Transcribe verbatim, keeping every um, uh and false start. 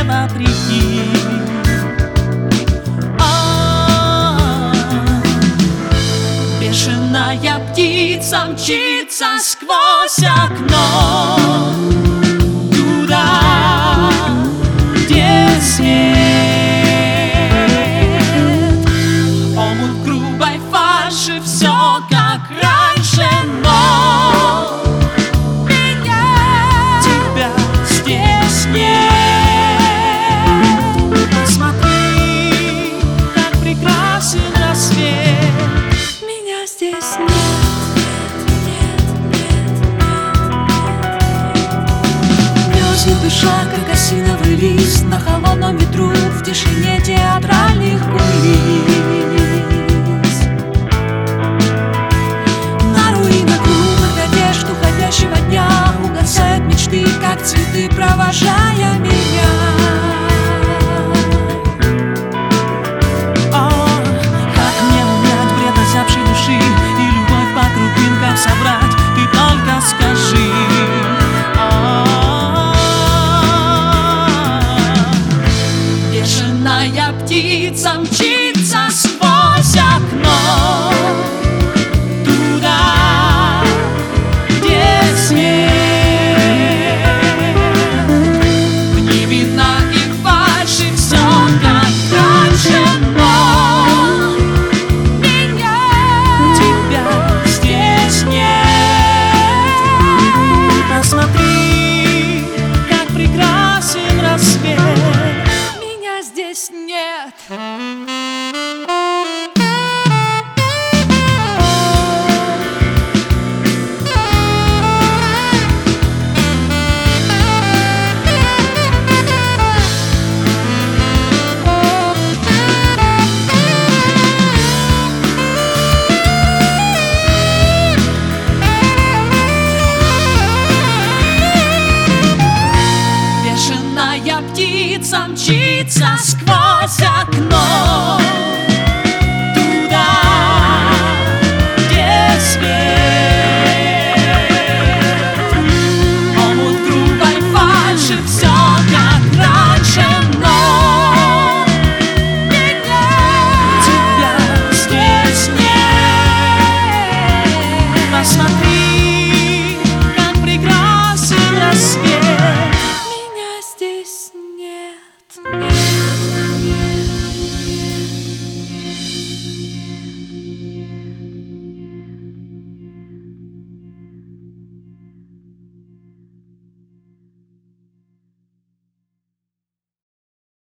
вопреки. Бешеная птица мчится сквозь окно туда, где свет. Омут грубой фальши, все как раньше, но меня, тебя здесь нет. Посмотри, как прекрасен рассвет. Меня здесь нет. Мерзнет душа, как осиновый лист на холодном ветру, в тишине театральных кулис. На руинах грубых надежд уходящего дня угасают мечты, как цветы, провожая меня. О, как мне унять бред озябшей души и любовь по крупинкам собрать, ты только скажи. Бешеная птица мчится сквозь окно туда, где свет. В невинно и фальши все как раньше, но меня, тебя здесь нет. Посмотри, как прекрасен рассвет. Меня здесь нет. Бешеная птица мчится сквозь окно